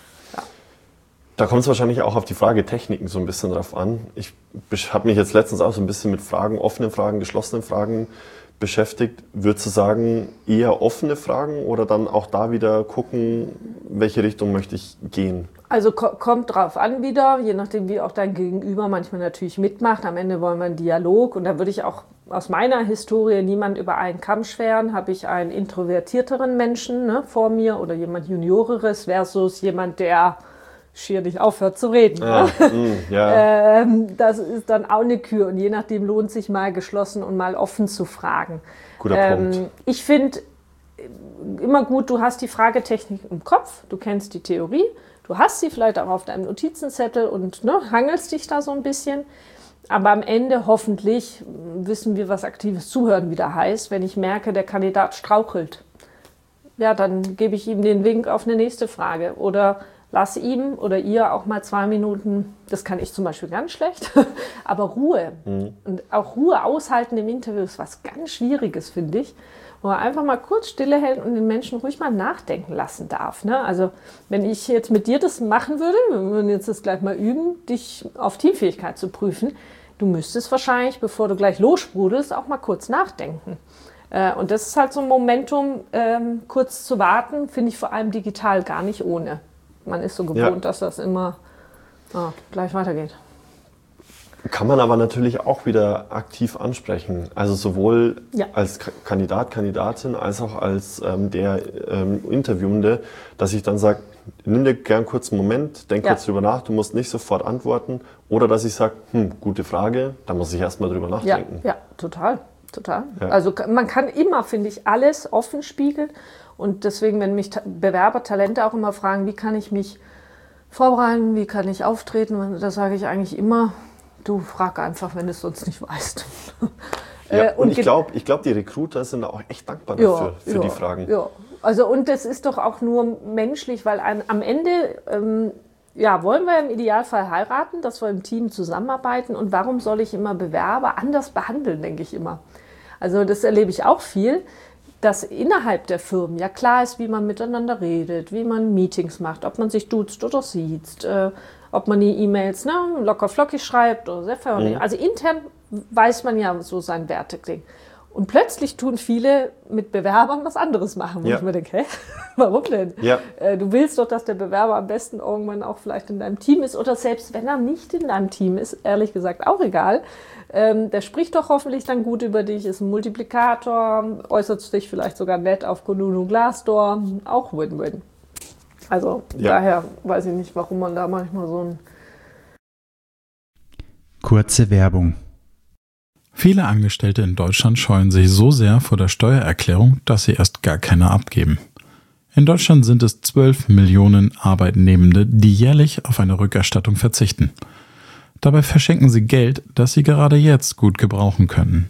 Da kommt es wahrscheinlich auch auf die Frage Techniken so ein bisschen drauf an. Ich habe mich jetzt letztens auch so ein bisschen mit Fragen, offenen Fragen, geschlossenen Fragen beschäftigt. Würdest du sagen, eher offene Fragen oder dann auch da wieder gucken, welche Richtung möchte ich gehen? Also ko- kommt drauf an wieder, je nachdem wie auch dein Gegenüber manchmal natürlich mitmacht. Am Ende wollen wir einen Dialog und da würde ich auch aus meiner Historie niemand über einen Kamm scheren, habe ich einen introvertierteren Menschen, ne, vor mir oder jemand Junioreres versus jemand, der schier nicht aufhört zu reden. Ah, ne? mm, ja. ähm, das ist dann auch eine Kür und je nachdem lohnt sich mal geschlossen und mal offen zu fragen. Guter ähm, Punkt. Ich finde immer gut, du hast die Fragetechnik im Kopf, du kennst die Theorie, du hast sie vielleicht auch auf deinem Notizenzettel und ne, hangelst dich da so ein bisschen. Aber am Ende hoffentlich wissen wir, was aktives Zuhören wieder heißt. Wenn ich merke, der Kandidat strauchelt, ja, dann gebe ich ihm den Wink auf eine nächste Frage. Oder lass ihm oder ihr auch mal zwei Minuten, das kann ich zum Beispiel ganz schlecht, aber Ruhe. Mhm. Und auch Ruhe aushalten im Interview ist was ganz Schwieriges, finde ich. Wo man einfach mal kurz Stille hält und den Menschen ruhig mal nachdenken lassen darf. Ne? Also wenn ich jetzt mit dir das machen würde, wir würden jetzt das gleich mal üben, dich auf Teamfähigkeit zu prüfen, du müsstest wahrscheinlich, bevor du gleich lossprudelst, auch mal kurz nachdenken. Äh, und das ist halt so ein Momentum, ähm, kurz zu warten, finde ich vor allem digital gar nicht ohne. Man ist so gewohnt, ja. dass das immer oh, gleich weitergeht. Kann man aber natürlich auch wieder aktiv ansprechen. Also sowohl ja. als K- Kandidat, Kandidatin, als auch als ähm, der ähm, Interviewende, dass ich dann sage, nimm dir gern kurz einen Moment, denk ja. kurz drüber nach, du musst nicht sofort antworten. Oder dass ich sage, hm, gute Frage, da muss ich erstmal drüber nachdenken. Ja, ja total. total. Ja. Also man kann immer, finde ich, alles offen spiegeln. Und deswegen, wenn mich Bewerber, Talente auch immer fragen, wie kann ich mich vorbereiten, wie kann ich auftreten, da sage ich eigentlich immer, du frag einfach, wenn du es sonst nicht weißt. Ja, äh, und, und ich glaube, ich glaub, die Recruiter sind auch echt dankbar dafür, ja, für ja, die Fragen. Ja, also und das ist doch auch nur menschlich, weil ein, am Ende ähm, ja, wollen wir im Idealfall heiraten, dass wir im Team zusammenarbeiten. Und warum soll ich immer Bewerber anders behandeln, denke ich immer. Also das erlebe ich auch viel, dass innerhalb der Firmen ja klar ist, wie man miteinander redet, wie man Meetings macht, ob man sich duzt oder sieht, äh, ob man die E-Mails ne, locker flockig schreibt oder sehr förmlich. Mhm. Also intern weiß man ja so sein Wertegling. Und plötzlich tun viele mit Bewerbern was anderes machen, wo ja. ich mir denke, hä, warum denn? Ja. Äh, du willst doch, dass der Bewerber am besten irgendwann auch vielleicht in deinem Team ist oder selbst wenn er nicht in deinem Team ist, ehrlich gesagt auch egal. Ähm, der spricht doch hoffentlich dann gut über dich, ist ein Multiplikator, äußert sich vielleicht sogar nett auf Kununu Glassdoor, auch Win-Win. Also ja. daher weiß ich nicht, warum man da manchmal so ein... Kurze Werbung. Viele Angestellte in Deutschland scheuen sich so sehr vor der Steuererklärung, dass sie erst gar keine abgeben. In Deutschland sind es zwölf Millionen Arbeitnehmende, die jährlich auf eine Rückerstattung verzichten. Dabei verschenken sie Geld, das sie gerade jetzt gut gebrauchen können.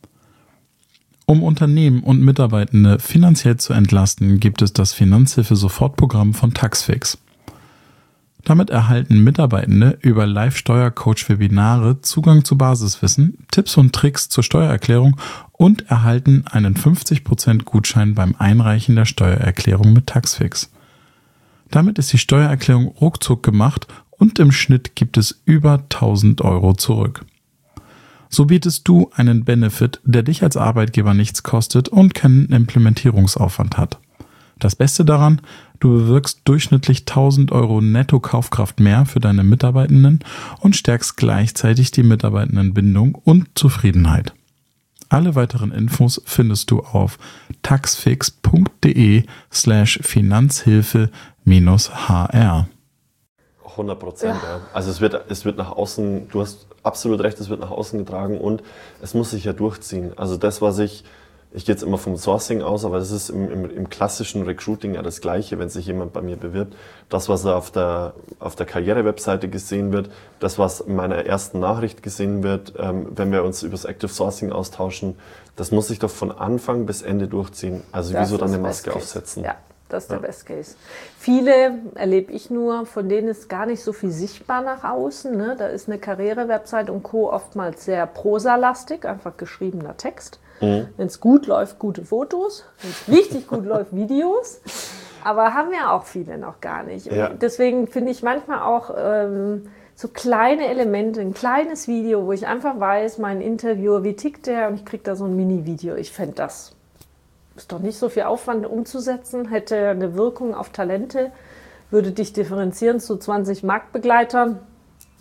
Um Unternehmen und Mitarbeitende finanziell zu entlasten, gibt es das Finanzhilfe-Sofortprogramm von Taxfix. Damit erhalten Mitarbeitende über Live-Steuercoach-Webinare Zugang zu Basiswissen, Tipps und Tricks zur Steuererklärung und erhalten einen fünfzig Prozent Gutschein beim Einreichen der Steuererklärung mit Taxfix. Damit ist die Steuererklärung ruckzuck gemacht und im Schnitt gibt es über tausend Euro zurück. So bietest du einen Benefit, der dich als Arbeitgeber nichts kostet und keinen Implementierungsaufwand hat. Das Beste daran, du bewirkst durchschnittlich tausend Euro Netto-Kaufkraft mehr für deine Mitarbeitenden und stärkst gleichzeitig die Mitarbeitendenbindung und Zufriedenheit. Alle weiteren Infos findest du auf taxfix.de slash Finanzhilfe minus HR. hundert Prozent, ja. ja. Also es wird, es wird nach außen, du hast absolut recht, es wird nach außen getragen und es muss sich ja durchziehen. Also das, was ich, ich gehe jetzt immer vom Sourcing aus, aber es ist im, im, im klassischen Recruiting ja das Gleiche, wenn sich jemand bei mir bewirbt. Das, was auf der, auf der Karriere-Webseite gesehen wird, das, was in meiner ersten Nachricht gesehen wird, ähm, wenn wir uns über das Active Sourcing austauschen, das muss sich doch von Anfang bis Ende durchziehen. Also das wieso dann eine Maske aufsetzen? Ja. Das ist der ja. Best Case. Viele erlebe ich nur, von denen ist gar nicht so viel sichtbar nach außen. Ne? Da ist eine Karriere-Website und Co. oftmals sehr prosalastig, einfach geschriebener Text. Mhm. Wenn es gut läuft, gute Fotos. Wenn es richtig gut läuft, Videos. Aber haben ja auch viele noch gar nicht. Ja. Deswegen finde ich manchmal auch ähm, so kleine Elemente, ein kleines Video, wo ich einfach weiß, mein Interviewer, wie tickt der? Und ich kriege da so ein Mini-Video. Ich fände das... Ist doch nicht so viel Aufwand umzusetzen, hätte eine Wirkung auf Talente, würde dich differenzieren zu zwanzig Marktbegleitern.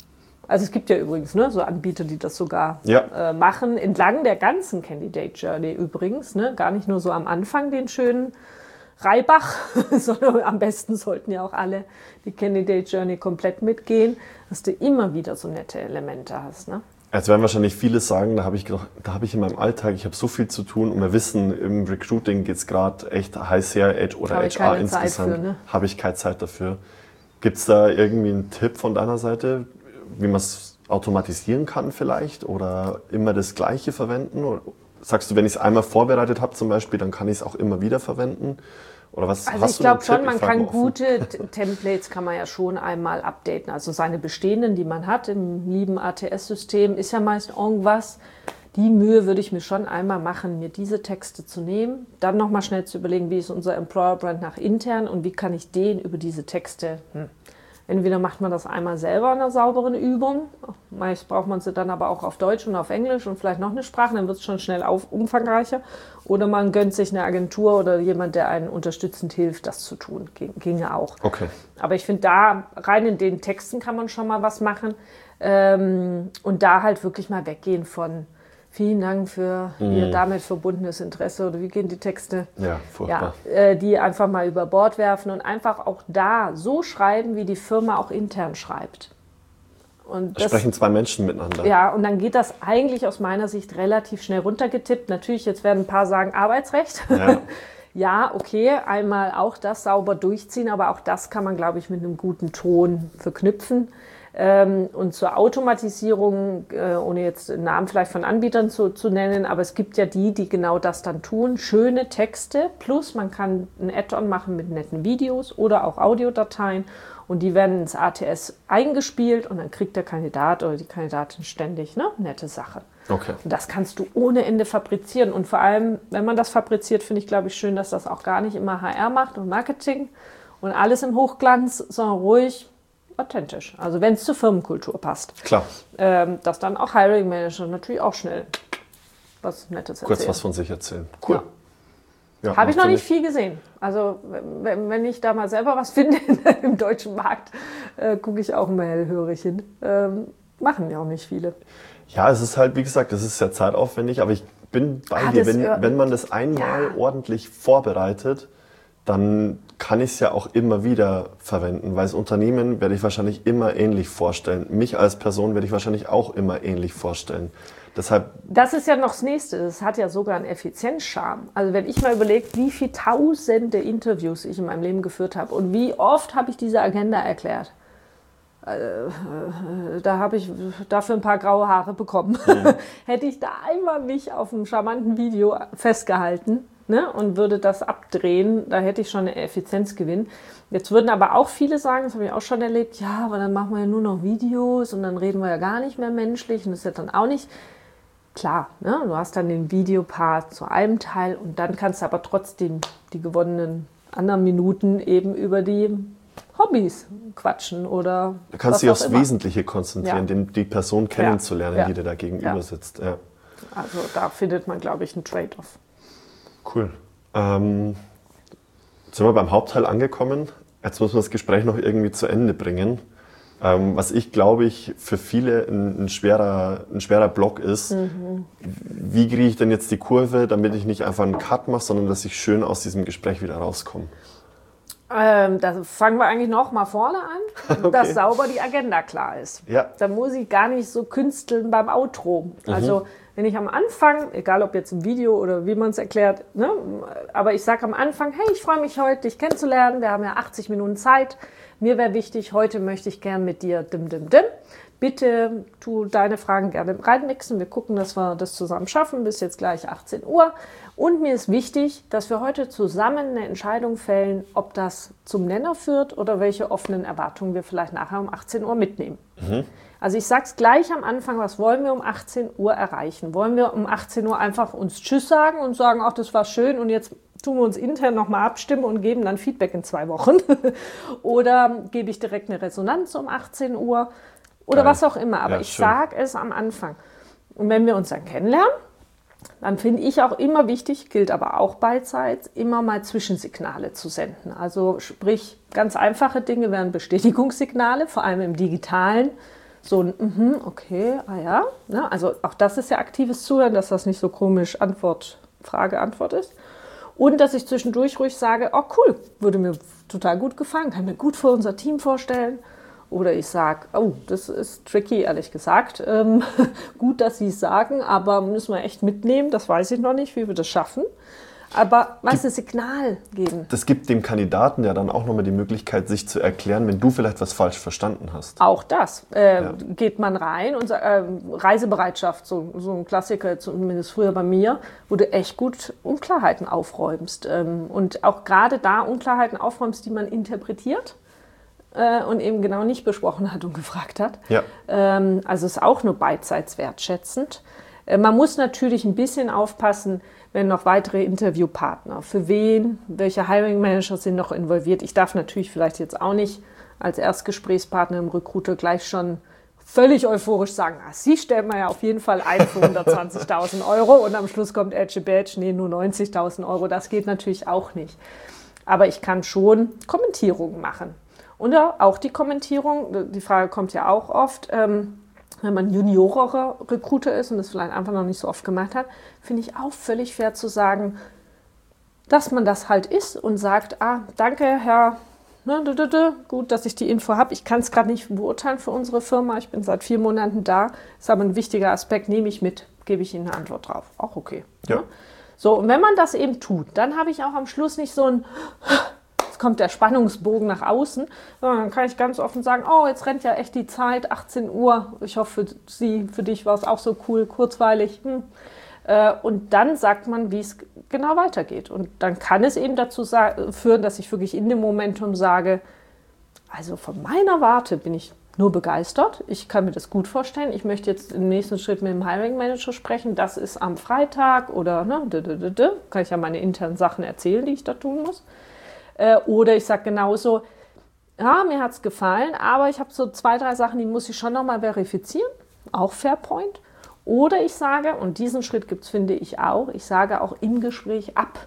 Also es gibt ja übrigens ne, so Anbieter, die das sogar Ja. äh, machen, entlang der ganzen Candidate Journey übrigens. Ne? Gar nicht nur so am Anfang den schönen Reibach, sondern am besten sollten ja auch alle die Candidate Journey komplett mitgehen, dass du immer wieder so nette Elemente hast. Ne? Jetzt werden wahrscheinlich viele sagen, da habe ich, gedacht, da habe ich in meinem Alltag, ich habe so viel zu tun und wir wissen, im Recruiting geht es gerade echt heiß her oder Habe ich H R keine Zeit insgesamt, für, ne? habe ich keine Zeit dafür. Gibt es da irgendwie einen Tipp von deiner Seite, wie man es automatisieren kann vielleicht oder immer das Gleiche verwenden? Oder sagst du, wenn ich es einmal vorbereitet habe zum Beispiel, dann kann ich es auch immer wieder verwenden? Oder was Also hast ich du einen glaube schon, Tipp? man Ich frag kann mal offen. gute T- Templates kann man ja schon einmal updaten. Also seine bestehenden, die man hat im lieben A T S-System, ist ja meist irgendwas. Die Mühe würde ich mir schon einmal machen, mir diese Texte zu nehmen, dann nochmal schnell zu überlegen, wie ist unser Employer-Brand nach intern und wie kann ich den über diese Texte... Hm. Entweder macht man das einmal selber in einer sauberen Übung, meist braucht man sie dann aber auch auf Deutsch und auf Englisch und vielleicht noch eine Sprache, dann wird es schon schnell auf, umfangreicher. Oder man gönnt sich eine Agentur oder jemand, der einen unterstützend hilft, das zu tun. Ging, ginge auch. Okay. Aber ich finde, da rein in den Texten kann man schon mal was machen. Ähm, und da halt wirklich mal weggehen von vielen Dank für Ihr damit verbundenes Interesse oder wie gehen die Texte? Ja, furchtbar. Ja, äh, die einfach mal über Bord werfen und einfach auch da so schreiben, wie die Firma auch intern schreibt. Und Da das, sprechen zwei Menschen miteinander. ja, und dann geht das eigentlich aus meiner Sicht relativ schnell runtergetippt. Natürlich, jetzt werden ein paar sagen Arbeitsrecht. Ja. Ja, okay, einmal auch das sauber durchziehen, aber auch das kann man, glaube ich, mit einem guten Ton verknüpfen. Ähm, und zur Automatisierung, äh, ohne jetzt den Namen vielleicht von Anbietern zu, zu nennen, aber es gibt ja die, die genau das dann tun. Schöne Texte, plus man kann ein Add-on machen mit netten Videos oder auch Audiodateien und die werden ins A T S eingespielt und dann kriegt der Kandidat oder die Kandidatin ständig eine nette Sache. Okay. Und das kannst du ohne Ende fabrizieren. Und vor allem, wenn man das fabriziert, finde ich, glaube ich, schön, dass das auch gar nicht immer H R macht und Marketing und alles im Hochglanz, sondern ruhig authentisch. Also wenn es zur Firmenkultur passt. Klar. Ähm, dass dann auch Hiring Manager natürlich auch schnell was Nettes erzählen. Kurz was von sich erzählen. Cool. Ja. Ja, Habe ich macht noch Sinn. nicht viel gesehen. Also wenn, wenn ich da mal selber was finde im deutschen Markt, äh, gucke ich auch immer hellhörig hin. Ähm, machen ja auch nicht viele. Ja, es ist halt, wie gesagt, es ist sehr zeitaufwendig, aber ich bin bei Ah, dir. das, Wenn, äh, wenn man das einmal ja. ordentlich vorbereitet, dann kann ich es ja auch immer wieder verwenden, weil das Unternehmen werde ich wahrscheinlich immer ähnlich vorstellen. Mich als Person werde ich wahrscheinlich auch immer ähnlich vorstellen. Deshalb, Das ist ja noch das Nächste. Das hat ja sogar einen Effizienzcharme. Also wenn ich mal überlege, wie viele tausende Interviews ich in meinem Leben geführt habe und wie oft habe ich diese Agenda erklärt. Äh, da habe ich dafür ein paar graue Haare bekommen. Mhm. Hätte ich da einmal mich auf einem charmanten Video festgehalten, ne, und würde das abdrehen, da hätte ich schon einen Effizienzgewinn. Jetzt würden aber auch viele sagen, das habe ich auch schon erlebt, ja, aber dann machen wir ja nur noch Videos und dann reden wir ja gar nicht mehr menschlich und das ist ja dann auch nicht klar. Ne? Du hast dann den Videopart zu einem Teil und dann kannst du aber trotzdem die gewonnenen anderen Minuten eben über die Hobbys quatschen oder du kannst was dich auch aufs immer. Wesentliche konzentrieren, Ja. den, die Person kennenzulernen, Ja. die dir da gegenüber Ja. sitzt. Ja. Also da findet man, glaube ich, einen Trade-off. Cool. Ähm, jetzt sind wir beim Hauptteil angekommen. Jetzt müssen wir das Gespräch noch irgendwie zu Ende bringen. Ähm, was ich, glaube ich, für viele ein, ein, schwerer, ein schwerer Block ist, Mhm. wie kriege ich denn jetzt die Kurve, damit ich nicht einfach einen Cut mache, sondern dass ich schön aus diesem Gespräch wieder rauskomme. Ähm, da fangen wir eigentlich noch mal vorne an, Okay. dass sauber die Agenda klar ist. Ja. Da muss ich gar nicht so künsteln beim Outro. Also wenn ich am Anfang, egal ob jetzt im Video oder wie man es erklärt, ne, aber ich sage am Anfang, hey, ich freue mich heute, dich kennenzulernen, wir haben ja achtzig Minuten Zeit, mir wäre wichtig, heute möchte ich gern mit dir dim, dim, dim. Bitte tu deine Fragen gerne reinmixen. Wir gucken, dass wir das zusammen schaffen, bis jetzt gleich achtzehn Uhr. Und mir ist wichtig, dass wir heute zusammen eine Entscheidung fällen, ob das zum Nenner führt oder welche offenen Erwartungen wir vielleicht nachher um achtzehn Uhr mitnehmen. Also ich sage es gleich am Anfang, was wollen wir um achtzehn Uhr erreichen? Wollen wir um achtzehn Uhr einfach uns Tschüss sagen und sagen, ach, das war schön und jetzt tun wir uns intern nochmal abstimmen und geben dann Feedback in zwei Wochen? Oder gebe ich direkt eine Resonanz um achtzehn Uhr? Oder Geil. was auch immer. Aber Ja, ich schön. sage es am Anfang. Und wenn wir uns dann kennenlernen, dann finde ich auch immer wichtig, gilt aber auch beidseits, immer mal Zwischensignale zu senden. Also sprich, ganz einfache Dinge wären Bestätigungssignale, vor allem im Digitalen. So ein, mhm, okay, ah ja. Ne? Also auch das ist ja aktives Zuhören, dass das nicht so komisch Antwort, Frage, Antwort ist. Und dass ich zwischendurch ruhig sage, oh cool, würde mir total gut gefallen, kann mir gut für unser Team vorstellen. Oder ich sage, oh, das ist tricky, ehrlich gesagt. Ähm, gut, dass Sie es sagen, aber müssen wir echt mitnehmen, das weiß ich noch nicht, wie wir das schaffen. Aber was ein Signal geben. Das gibt dem Kandidaten ja dann auch nochmal die Möglichkeit, sich zu erklären, wenn du vielleicht was falsch verstanden hast. Auch das. Äh, Ja. Geht man rein und sagt, äh, Reisebereitschaft, so, so ein Klassiker, zumindest früher bei mir, wo du echt gut Unklarheiten aufräumst. Ähm, und auch gerade da Unklarheiten aufräumst, die man interpretiert äh, und eben genau nicht besprochen hat und gefragt hat. Ja. Ähm, also ist auch nur beidseits wertschätzend. Äh, man muss natürlich ein bisschen aufpassen, wenn noch weitere Interviewpartner, für wen, welche Hiring Manager sind noch involviert. Ich darf natürlich vielleicht jetzt auch nicht als Erstgesprächspartner im Recruiter gleich schon völlig euphorisch sagen, ah, Sie stellen mir ja auf jeden Fall ein für hundertzwanzigtausend Euro und am Schluss kommt Edge Badge, nee, nur neunzigtausend Euro. Das geht natürlich auch nicht. Aber ich kann schon Kommentierungen machen. Und auch die Kommentierung, die Frage kommt ja auch oft, ähm, wenn man juniorerer Recruiter ist und das vielleicht einfach noch nicht so oft gemacht hat, finde ich auch völlig fair zu sagen, dass man das halt ist und sagt, ah, danke, Herr, ne, d -d -d, gut, dass ich die Info habe. Ich kann es gerade nicht beurteilen für unsere Firma. Ich bin seit vier Monaten da. Ist aber ein wichtiger Aspekt, nehme ich mit, gebe ich Ihnen eine Antwort drauf. Auch okay. Ja. Ne? So, und wenn man das eben tut, dann habe ich auch am Schluss nicht so ein... kommt der Spannungsbogen nach außen, sondern dann kann ich ganz offen sagen, oh, jetzt rennt ja echt die Zeit, achtzehn Uhr, ich hoffe für Sie, für dich war es auch so cool, kurzweilig. Hm. Und dann sagt man, wie es genau weitergeht. Und dann kann es eben dazu führen, dass ich wirklich in dem Momentum sage, also von meiner Warte bin ich nur begeistert, ich kann mir das gut vorstellen, ich möchte jetzt im nächsten Schritt mit dem Hiring Manager sprechen, das ist am Freitag oder ne, d -d -d -d. Kann ich ja meine internen Sachen erzählen, die ich da tun muss. Oder ich sage genauso, ja, mir hat es gefallen, aber ich habe so zwei, drei Sachen, die muss ich schon nochmal verifizieren, auch Fairpoint. Oder ich sage, und diesen Schritt gibt es, finde ich auch, ich sage auch im Gespräch ab.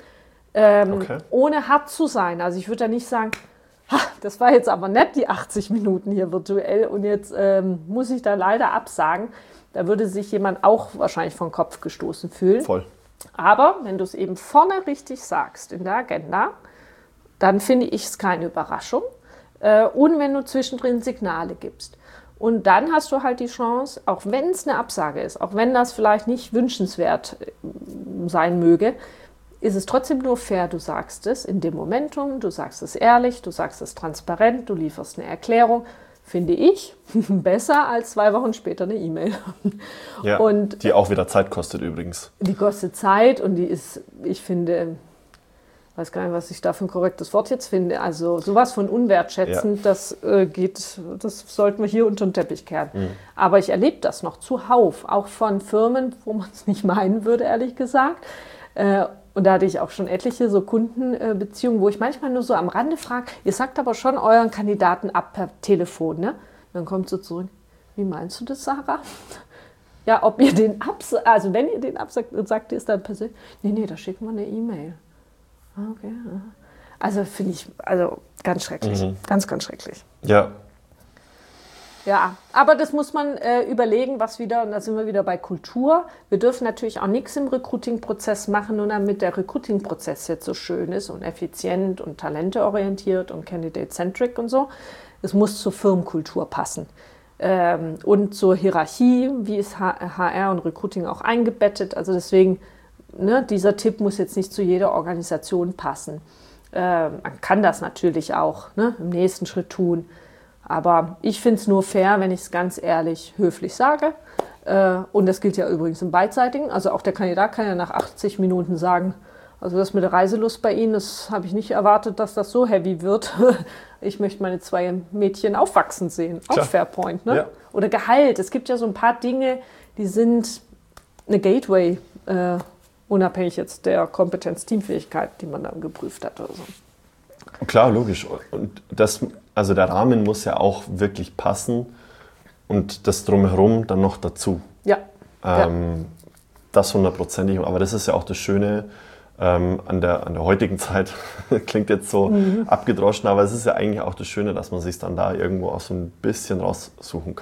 Ähm, Okay. Ohne hart zu sein. Also ich würde da nicht sagen, ha, das war jetzt aber nett, die achtzig Minuten hier virtuell und jetzt ähm, muss ich da leider absagen. Da würde sich jemand auch wahrscheinlich vom Kopf gestoßen fühlen. Voll. Aber wenn du es eben vorne richtig sagst in der Agenda, dann finde ich es keine Überraschung. Äh, und wenn du zwischendrin Signale gibst. Und dann hast du halt die Chance, auch wenn es eine Absage ist, auch wenn das vielleicht nicht wünschenswert sein möge, ist es trotzdem nur fair, du sagst es in dem Momentum, du sagst es ehrlich, du sagst es transparent, du lieferst eine Erklärung, finde ich, besser als zwei Wochen später eine E-Mail. Ja, Und die auch wieder Zeit kostet übrigens. die kostet Zeit und die ist, ich finde, ich weiß gar nicht, was ich da für ein korrektes Wort jetzt finde, also sowas von unwertschätzend, Ja. das äh, geht, das sollten wir hier unter den Teppich kehren. Mhm. Aber ich erlebe das noch zuhauf, auch von Firmen, wo man es nicht meinen würde, ehrlich gesagt. Äh, und da hatte ich auch schon etliche so Kundenbeziehungen, wo ich manchmal nur so am Rande frage, ihr sagt aber schon euren Kandidaten ab per Telefon, ne? Dann kommt so zurück, wie meinst du das, Sarah? Ja, ob ihr den absagt, also wenn ihr den absagt, sagt ihr es dann persönlich, nee, nee, da schicken wir eine E-Mail. Okay. Also finde ich, also ganz schrecklich, Mhm. ganz, ganz schrecklich. Ja, Ja, aber das muss man äh, überlegen, was wieder, und da sind wir wieder bei Kultur. Wir dürfen natürlich auch nichts im Recruiting-Prozess machen, nur damit der Recruiting-Prozess jetzt so schön ist und effizient und talenteorientiert und candidate-centric und so. Es muss zur Firmenkultur passen. Ähm, und zur Hierarchie, wie ist H R und Recruiting auch eingebettet. Also deswegen, ne, dieser Tipp muss jetzt nicht zu jeder Organisation passen. Äh, man kann das natürlich auch, ne, im nächsten Schritt tun. Aber ich finde es nur fair, wenn ich es ganz ehrlich, höflich sage. Äh, und das gilt ja übrigens im Beidseitigen. Also auch der Kandidat kann ja nach achtzig Minuten sagen, also das mit der Reiselust bei Ihnen, das habe ich nicht erwartet, dass das so heavy wird. Ich möchte meine zwei Mädchen aufwachsen sehen. Auch Klar. Fairpoint, ne? Ja. Oder Gehalt. Es gibt ja so ein paar Dinge, die sind eine Gateway, äh, unabhängig jetzt der Kompetenz, Teamfähigkeit, die man dann geprüft hat oder so. klar, logisch. Und das, also der Rahmen muss ja auch wirklich passen und das Drumherum dann noch dazu. Ja. Ähm, das hundertprozentig. Aber das ist ja auch das Schöne ähm, an, der, an der heutigen Zeit. Klingt jetzt so mhm. abgedroschen, aber es ist ja eigentlich auch das Schöne, dass man sich dann da irgendwo auch so ein bisschen raussuchen kann.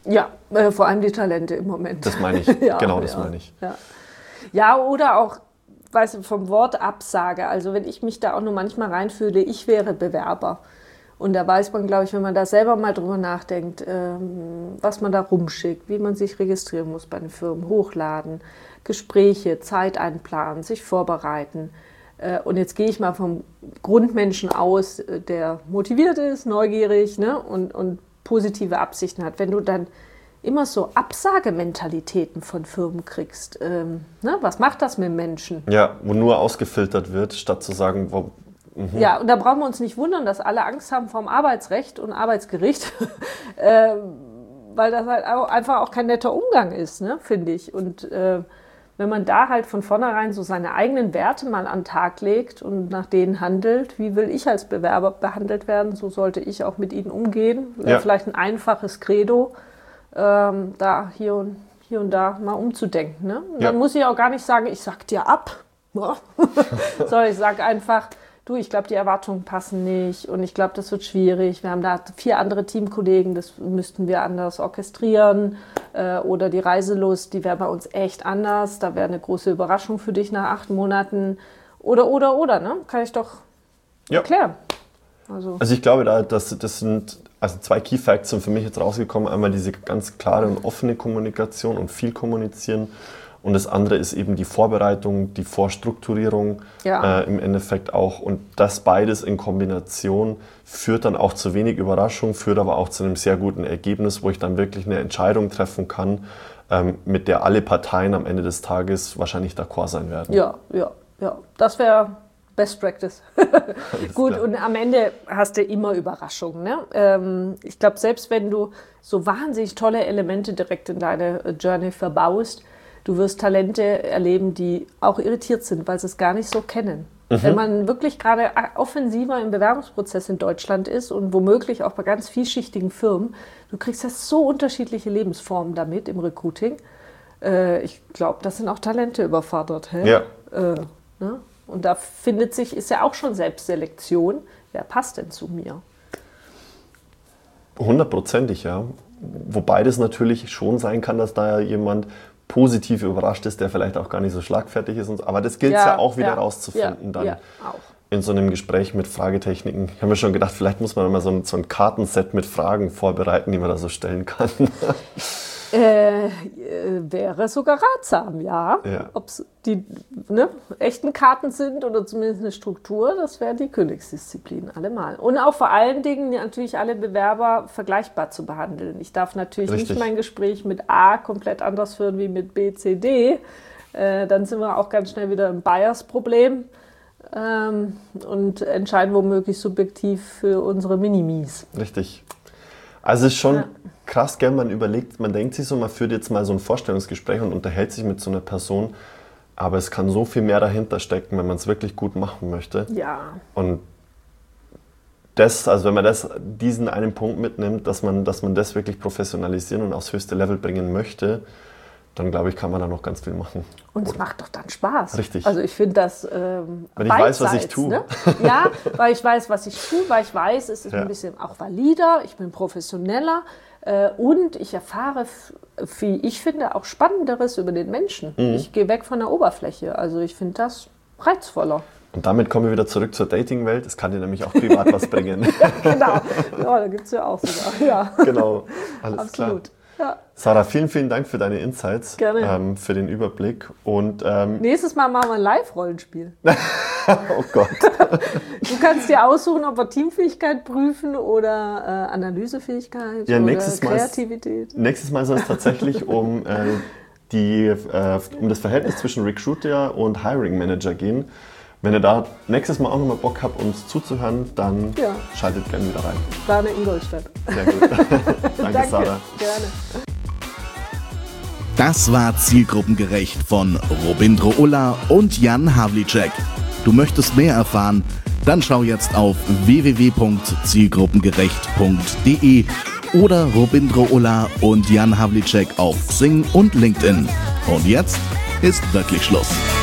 Ja, äh, vor allem die Talente im Moment. Das meine ich, ja, genau das ja, meine ich. Ja. ja, oder auch, weißt du, vom Wort Absage. Also wenn ich mich da auch nur manchmal reinfühle, ich wäre Bewerber. Und da weiß man, glaube ich, wenn man da selber mal drüber nachdenkt, ähm, was man da rumschickt, wie man sich registrieren muss bei den Firmen, hochladen, Gespräche, Zeit einplanen, sich vorbereiten. Äh, und jetzt gehe ich mal vom Grundmenschen aus, äh, der motiviert ist, neugierig, ne, und, und positive Absichten hat. Wenn du dann immer so Absagementalitäten von Firmen kriegst, ähm, ne, was macht das mit Menschen? Ja, wo nur ausgefiltert wird, statt zu sagen, wo, mhm. Ja, und da brauchen wir uns nicht wundern, dass alle Angst haben vom Arbeitsrecht und Arbeitsgericht, äh, weil das halt auch einfach auch kein netter Umgang ist, ne, finde ich. Und äh, wenn man da halt von vornherein so seine eigenen Werte mal an den Tag legt und nach denen handelt, wie will ich als Bewerber behandelt werden, so sollte ich auch mit ihnen umgehen. Wäre Ja. vielleicht ein einfaches Credo, ähm, da hier und, hier und da mal umzudenken. Ne? Und Ja. Dann muss ich auch gar nicht sagen, ich sag dir ab, sondern ich sage einfach, du, ich glaube, die Erwartungen passen nicht und ich glaube, das wird schwierig. Wir haben da vier andere Teamkollegen, das müssten wir anders orchestrieren. Äh, oder die Reiselust, die wäre bei uns echt anders. Da wäre eine große Überraschung für dich nach acht Monaten. Oder, oder, oder, ne? Kann ich doch Ja. erklären. Also, Also ich glaube, da, das, das sind, also zwei Key Facts sind für mich jetzt rausgekommen. Einmal diese ganz klare und offene Kommunikation und viel kommunizieren. Und das andere ist eben die Vorbereitung, die Vorstrukturierung Ja. äh, im Endeffekt auch. Und das beides in Kombination führt dann auch zu wenig Überraschung, führt aber auch zu einem sehr guten Ergebnis, wo ich dann wirklich eine Entscheidung treffen kann, ähm, mit der alle Parteien am Ende des Tages wahrscheinlich d'accord sein werden. ja, ja, ja. Das wäre Best Practice. Gut, klar. und am Ende hast du immer Überraschungen. Ne? Ähm, ich glaube, selbst wenn du so wahnsinnig tolle Elemente direkt in deine Journey verbaust, du wirst Talente erleben, die auch irritiert sind, weil sie es gar nicht so kennen. Mhm. Wenn man wirklich gerade offensiver im Bewerbungsprozess in Deutschland ist und womöglich auch bei ganz vielschichtigen Firmen, du kriegst ja so unterschiedliche Lebensformen damit im Recruiting. Äh, ich glaube, das sind auch Talente überfordert. Hä? Ja. Äh, ne? Und da findet sich, ist ja auch schon Selbstselektion. Wer passt denn zu mir? Hundertprozentig, ja. Wobei das natürlich schon sein kann, dass da jemand positiv überrascht ist, der vielleicht auch gar nicht so schlagfertig ist. Und so. Aber das gilt ja, ja auch wieder ja, rauszufinden ja, dann ja, auch. in so einem Gespräch mit Fragetechniken. Ich habe mir schon gedacht, vielleicht muss man mal so ein, so ein Kartenset mit Fragen vorbereiten, die man da so stellen kann. Äh, wäre sogar ratsam, ja. Ja. Ob es die ne, echten Karten sind oder zumindest eine Struktur, das wäre die Königsdisziplin, allemal. Und auch vor allen Dingen natürlich alle Bewerber vergleichbar zu behandeln. Ich darf natürlich Richtig. nicht mein Gespräch mit A komplett anders führen wie mit B, C, D. Äh, dann sind wir auch ganz schnell wieder im Bias-Problem ähm, und entscheiden womöglich subjektiv für unsere Minimis. Richtig. Also es ist schon Ja. krass, gell, man überlegt, man denkt sich so, man führt jetzt mal so ein Vorstellungsgespräch und unterhält sich mit so einer Person, aber es kann so viel mehr dahinter stecken, wenn man es wirklich gut machen möchte. Ja. Und das, also wenn man das, diesen einen Punkt mitnimmt, dass man, dass man das wirklich professionalisieren und aufs höchste Level bringen möchte, dann glaube ich, kann man da noch ganz viel machen. Und es macht doch dann Spaß. Richtig. Also ich finde das ähm, Wenn ich weiß, was ich beidseits, tue. Ne? Ja, weil ich weiß, was ich tue, weil ich weiß, es ist Ja. ein bisschen auch valider, ich bin professioneller äh, und ich erfahre, f- wie ich finde, auch Spannenderes über den Menschen. Mhm. Ich gehe weg von der Oberfläche. Also ich finde das reizvoller. Und damit kommen wir wieder zurück zur Dating-Welt. Es kann dir nämlich auch privat was bringen. Genau. Ja, da gibt es ja auch sogar. Ja, Genau, alles absolut. klar. Ja. Sarah, vielen, vielen Dank für deine Insights, Gerne. ähm, für den Überblick. Und ähm, Nächstes Mal machen wir ein Live-Rollenspiel. oh Gott. Du kannst dir aussuchen, ob wir Teamfähigkeit prüfen oder äh, Analysefähigkeit Ja, oder nächstes Mal ist- Kreativität. Nächstes Mal soll es tatsächlich um, äh, die, äh, um das Verhältnis zwischen Recruiter und Hiring Manager gehen. Wenn ihr da nächstes Mal auch nochmal Bock habt, uns zuzuhören, dann Ja. schaltet gerne wieder rein. Plane Ingolstadt. Sehr gut. Danke, Sarah. Gerne. Das war Zielgruppengerecht von Robindro Ulla und Jan Havlicek. Du möchtest mehr erfahren? Dann schau jetzt auf w w w punkt zielgruppengerecht punkt d e oder Robindro Ulla und Jan Havlicek auf Xing und LinkedIn. Und jetzt ist wirklich Schluss.